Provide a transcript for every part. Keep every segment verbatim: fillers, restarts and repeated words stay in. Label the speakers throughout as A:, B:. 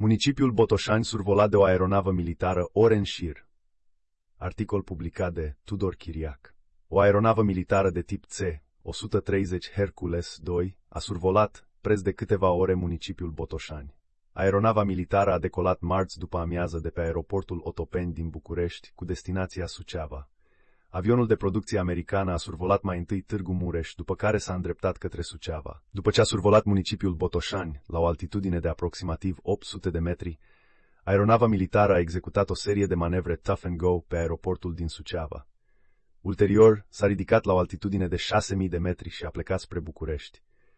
A: Municipiul Botoșani survolat de o aeronavă militară ore în șir. Articol publicat de Tudor Chiriac. O aeronavă militară de tip C o sută treizeci Hercules doi a survolat, preț de câteva ore, municipiul Botoșani. Aeronava militară a decolat marți după amiază de pe aeroportul Otopeni din București cu destinația Suceava. Avionul de producție americană a survolat mai întâi Târgu Mureș, după care s-a îndreptat către Suceava. După ce a survolat municipiul Botoșani, la o altitudine de aproximativ opt sute de metri, aeronava militară a executat o serie de manevre touch and go pe aeroportul din Suceava. Ulterior, s-a ridicat la o altitudine de șase mii de metri și a plecat spre București.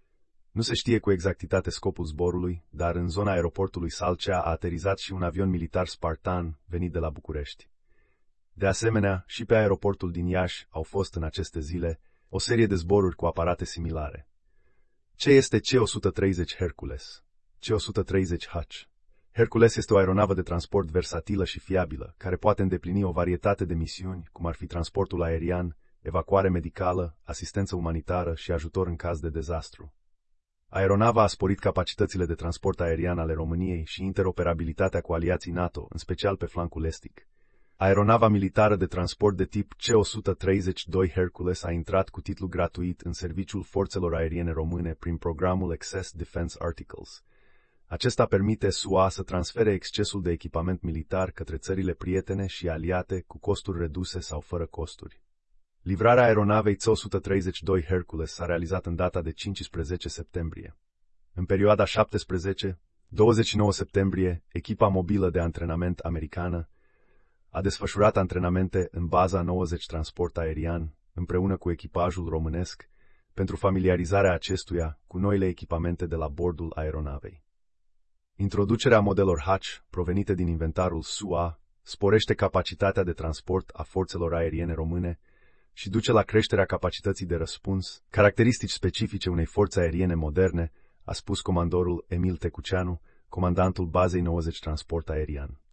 A: Nu se știe cu exactitate scopul zborului, dar în zona aeroportului Salcea a aterizat și un avion militar Spartan venit de la București. De asemenea, și pe aeroportul din Iași au fost în aceste zile o serie de zboruri cu aparate similare. Ce este C o sută treizeci Hercules? C o sută treizeci H. Hercules este o aeronavă de transport versatilă și fiabilă, care poate îndeplini o varietate de misiuni, cum ar fi transportul aerian, evacuare medicală, asistență umanitară și ajutor în caz de dezastru. Aeronava a sporit capacitățile de transport aerian ale României și interoperabilitatea cu aliații NATO, în special pe flancul estic. Aeronava militară de transport de tip C o sută treizeci doi Hercules a intrat cu titlu gratuit în serviciul forțelor aeriene române prin programul Excess Defense Articles. Acesta permite S U A să transfere excesul de echipament militar către țările prietene și aliate cu costuri reduse sau fără costuri. Livrarea aeronavei C o sută treizeci doi Hercules s-a realizat în data de cincisprezece septembrie. În perioada șaptesprezece douăzeci și nouă septembrie, echipa mobilă de antrenament americană a desfășurat antrenamente în baza nouăzeci Transport Aerian, împreună cu echipajul românesc, pentru familiarizarea acestuia cu noile echipamente de la bordul aeronavei. Introducerea modelor Hatch, provenite din inventarul S U A, sporește capacitatea de transport a forțelor aeriene române și duce la creșterea capacității de răspuns, caracteristici specifice unei forțe aeriene moderne, a spus comandorul Emil Tecuceanu, comandantul bazei nouăzeci Transport Aerian.